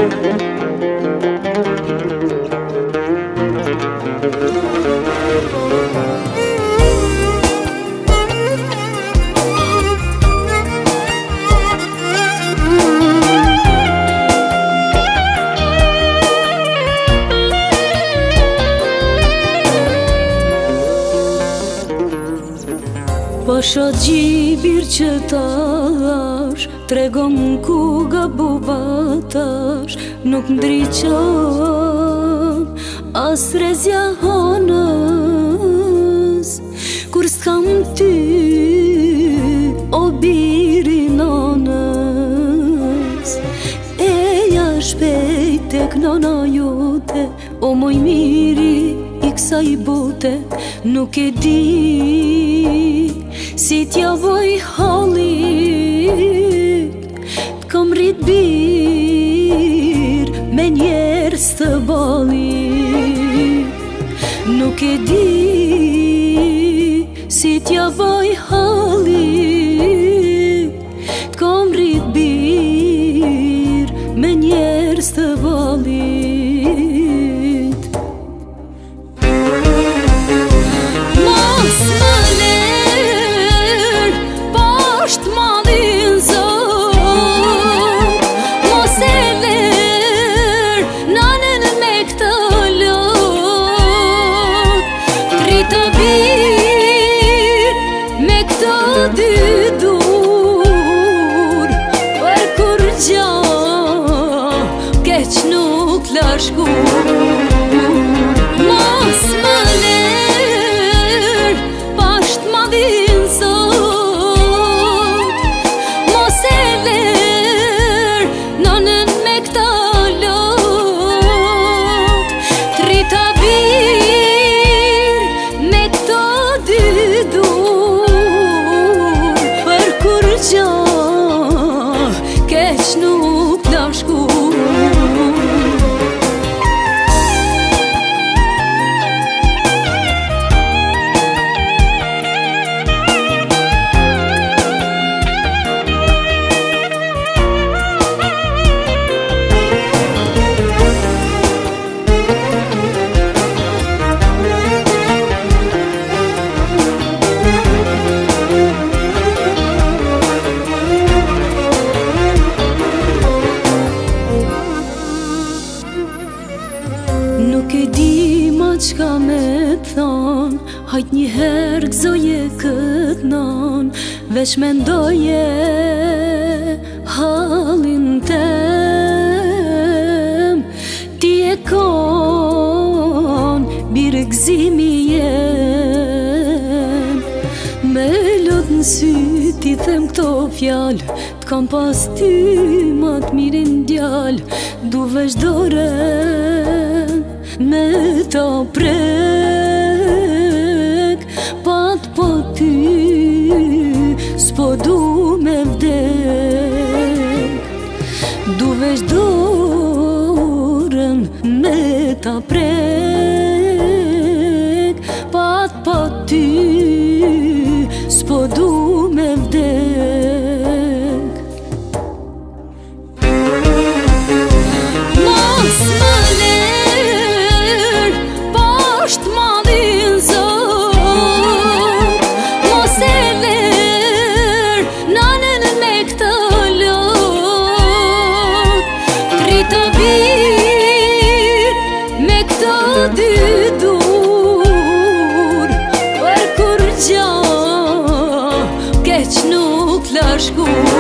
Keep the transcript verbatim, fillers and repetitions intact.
Pasha gjibir që tash tregom ku gabuvatash, nuk ndriqon as rezja hanës, kur s'kam ty o biri nanës. Eja shpejt tek nana jote, o moj miri i kësaj bote, nuk e di si t'ja voj hallit, t'kam rrit bir me njerës të balit. Nuk e di si t'ja voj hallit, t'kam rrit bir me njerës të balit. Mos më dy dur, për kur gja keq nuk lashku. Mos më ler pasht madhin zot, mos e ler nanën me këta lot, trita bir me këto dy dur, keq nuk lashku. Nuk e di ma qka me thon, hajt një her gëzoje kët non, veç me ndoje halin tem. Ti e kon birë gëzimi jem, me lot në sy ti them këto fjall, t'kam pas ty ma t'mirin djall, du veç doren me ta prek, pat po ty s'po du me vdek. Du veç dorën me ta prek, pat po ty s'po du me vdek. Mos më ler pasht madhin zot, mos e ler nanën me këta lot, trita bir me këto dy dur, për kur gja keq nuk lashku.